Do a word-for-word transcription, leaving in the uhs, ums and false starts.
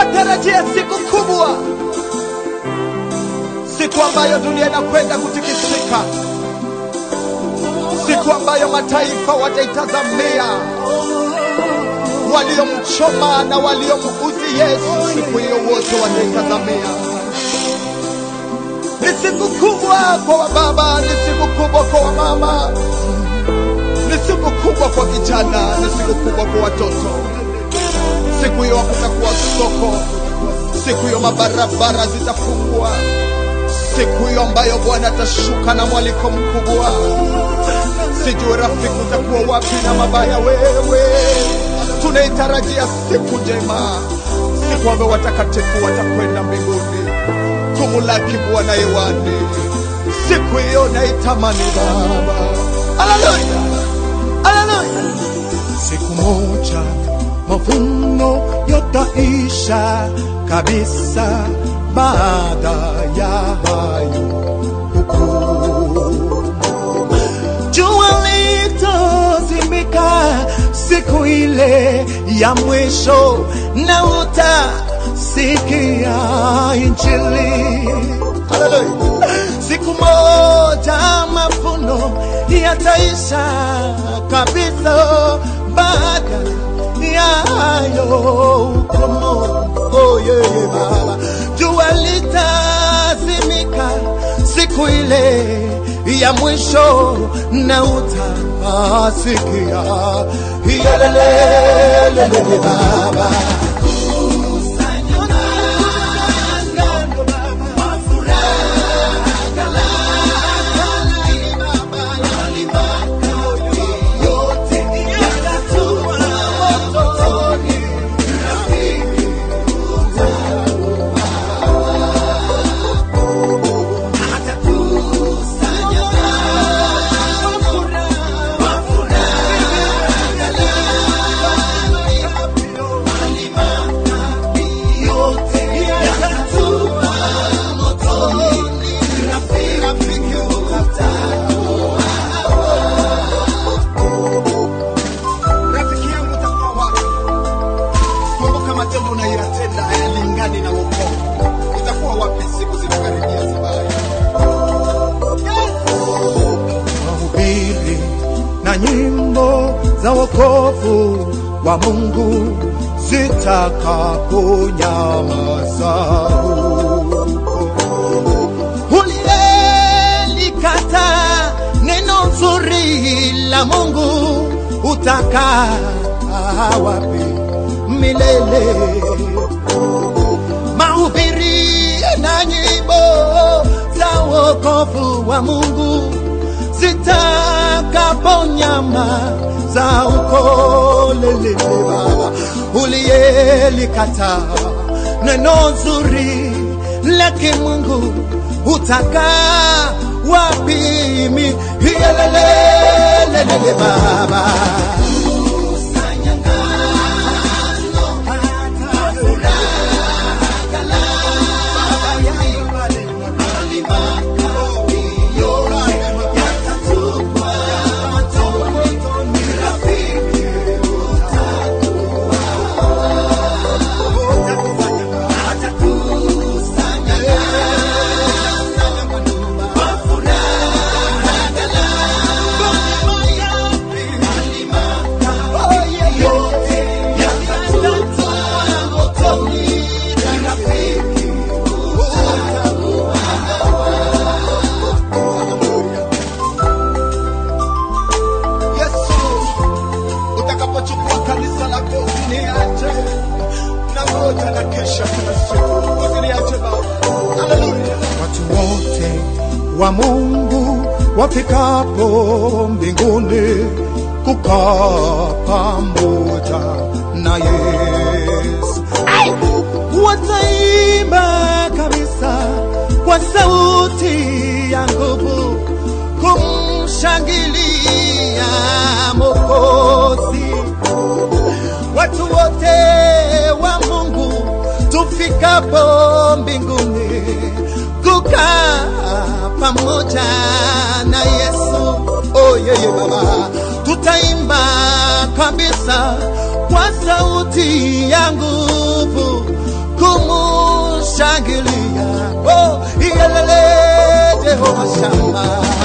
tunatarajia siku kubwa, siku ambayo dunia inakwenda kutikisika, siku ambayo mataifa wataitazamia waliomchoma na waliomuudhi Yesu. Siku hiyo wote wataitazamia. Ni siku kubwa kwa wababa, ni siku kubwa kwa wamama, ni siku kubwa kwa vijana, ni siku kubwa kwa watoto. Siku hiyo hakutakuwa soko, siku hiyo mabarabara zitafungwa, siku hiyo ambayo Bwana atashuka na mwaliko mkubwa. Sijui rafiki utakuwa wapi na mabaya wewe. Tunaitarajia siku njema, siku ambayo watakatifu watakwenda mbinguni kumulaki Bwana hewani. Siku hiyo naitamani Baba. Haleluya, haleluya. Siku moja mavuno yataisha kabisa, baada ya hayo hukumu. Jua litazimika siku ile ya mwisho, na utasikia injili. Haleluya. Siku moja mavuno yataisha kabisa, baada ya hayo hukumu. Oh yeah, Baba. Jua litazimika siku ile ya mwisho, na utasikia yelelelele Baba. Za wokovu wa Mungu zitakaponyamaza, uliyelikata neno nzuri la Mungu utakaa wapi milele? Mahubiri na nyimbo za wokovu wa Mungu zitakaponyamaza uko lele Baba. Uliyelikata neno nzuri la Mungu utakaa wapi milele Baba? Watu wote wa Mungu wafikapo mbinguni kukaa pamoja na Yesu, wataimba kabisa kwa sauti ya nguvu kumshangilia Mwokozi. Watu wote wa Mungu tufikapo mbinguni kukaa pamoja na Yesu. Oh yeah, yeah, Baba. Tutaimba kabisa kwa sauti ya nguvu magumu shangilia, oh, iyelele Jehova Shama.